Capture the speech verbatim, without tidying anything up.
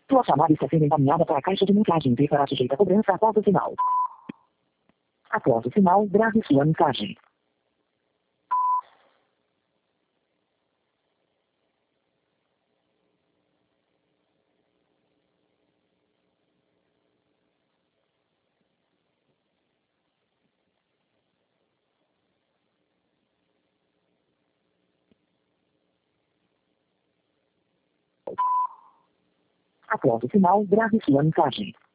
Sua chamada está sendo encaminhada para a caixa de mensagens e será sujeita a cobrança após o sinal. Após o sinal, grave sua mensagem. Após o sinal, grave sua mensagem.